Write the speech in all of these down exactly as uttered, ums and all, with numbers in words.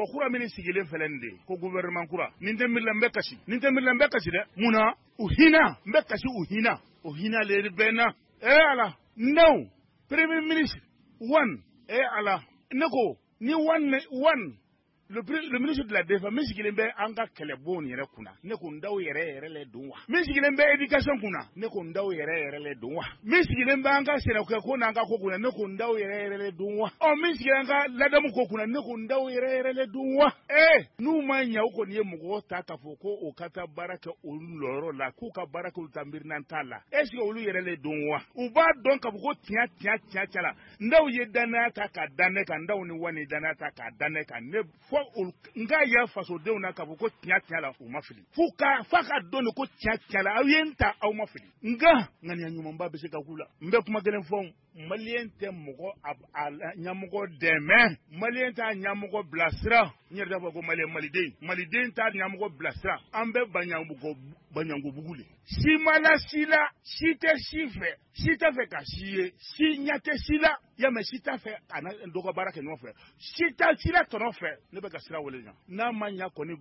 mɔgɔ kura min sigilen filɛ nin de ko gouvernement kura nin tɛ miirila n bɛ kasi nin tɛ miirila n bɛ kasi dɛ munna u hinɛ n bɛ kasi u hinɛ o hinɛ le bɛ na ee ala no premier ministre one ee ala ne ko ni one one le, le ministre de la Défense min sigilen bɛ an ka kɛlɛbon yɛrɛ kunna ne ko n daw yɛrɛ yɛrɛ le don wa min sigilen bɛ éducation kunna ne ko n daw yɛrɛ yɛrɛ le don wa min sigilen bɛ an ka sɛnɛkɛ ko n'an ka ko kunna ne ko n daw yɛrɛ yɛrɛ le don wa ɔ min sigilen an ka ladamu ko kunna ne ko n daw yɛrɛ yɛrɛ le don wa ee n'u ma ɲɛ u kɔni ye mɔgɔw ta k'a fɔ ko o ka taa baara kɛ olu yɔrɔ la k'u ka baara kɛ olu ta miirina t'a la est ce que olu yɛrɛ le don wa u b'a dɔn k'a fɔ ko tiɲɛ tiɲɛ tiɲɛ tiɲɛ la n daw ye danaya ta k'a da ne kan n daw ni wani danaya ta k'a da ne kan ne fɔ olu nka y'a fasodenw na k'a fɔ ko tiɲɛ tiɲɛ la u ma fili fo ka fa ka dɔn ko tiɲɛ tiɲɛ la aw ye n ta aw ma fili nka ŋaniya ɲumanba bɛ se ka k'u la n bɛ kuma kelen fɔ maliyɛn tɛ mɔgɔ a ɲɛmɔgɔ dɛmɛ maliyɛn t'a ɲɛmɔgɔ bilasira n yɛrɛ t'a fɔ ko maliyɛn maliden maliden t'a ɲɛmɔgɔ bilasira an bɛ baɲanbugu baɲangubugu le si ma la si la si tɛ si fɛ si tɛ fɛ ka si ye si ɲɛ tɛ si la y'a mɛn si t'a fɛ a dɔ ka baara kɛ ɲɔgɔn fɛ si t'a si la tɔnɔ fɛ ne bɛ ka sira wele ɲa n'a ma ɲa kɔni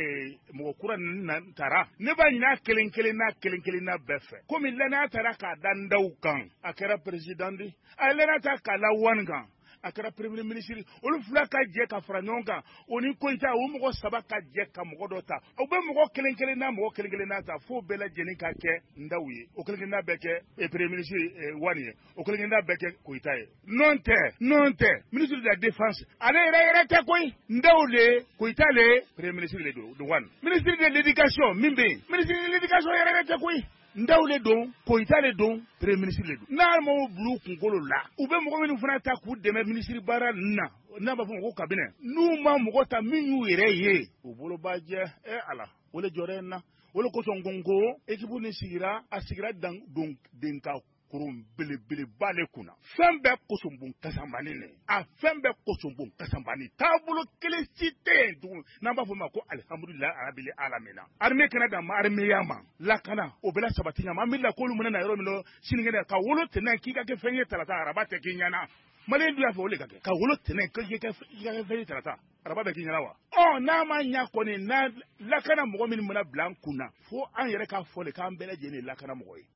mɔgɔ kura ninnu na taara ne b'a ɲin'a kelen kelen n'a kelen kelen n'a bɛɛ fɛ komi lɛnɛya taara k'a da n daw kan a kɛra président de a ye lɛnɛya ta k'a la wani kan a kɛra premier ministre olu fila ka jɛ ka fara ɲɔgɔn kan o ni Koyita o mɔgɔ saba ka jɛ ka mɔgɔ dɔ ta o bɛ mɔgɔ kelen kelen n'a mɔgɔ kelen kelen n'a ta fo bɛɛ lajɛlen ka kɛ n daw ye o kelen kelen n'a bɛɛ kɛ premier ministre wani ye o kelen kelen n'a bɛɛ kɛ Koyita ye non tɛ non tɛ ministre de la défense ale yɛrɛ yɛrɛ tɛ koyi n daw le Koyita le premier ministre le don wani ministre de l'éducation min bɛ yen ministre de l'éducation yɛrɛ yɛrɛ tɛ koyi n daw le don Koyita le don premier ministre le don n'a m'o bila u kunkolo la u bɛ mɔgɔ minnu fana ta k'u dɛmɛ ministre baara ninnu na n'a b'a fɔ ma ko cabinet n'u ma mɔgɔ ta min y'u yɛrɛ ye u bolo b'a jɛ ɛ ala o le jɔra n na o le kosɔn n ko équipe nin sigira a sigira dan don den ka kurun belebeleba le kunna fɛn bɛɛ kosɔn bon kasanbani ne a fɛn bɛɛ kosɔn bon kasanbani taabolo kelen si tɛ yen tugun n'an b'a fɔ ma ko alihamudulilayi arabili alamina armée kana dan ma arméya ma lakana o bɛɛ la sabati ɲa ma an bɛ la k'olu mana na yɔrɔ min na sinikɛnɛ ka wolo tɛnɛ k'i ka kɛ fɛn ye tarata araba tɛ k'i ɲɛna maliyɛn dun y'a fɛ o de ka kɛ ka wolo tɛnɛ k'i ka kɛ fɛn ye tarata araba bɛ k'i ɲɛna wa ɔ n'a ma ɲa kɔni n'a lakana mɔgɔ min mana bila an kun na fo an yɛrɛ k'a fɔ de k'an bɛɛ lajɛlen ye lakana mɔgɔ ye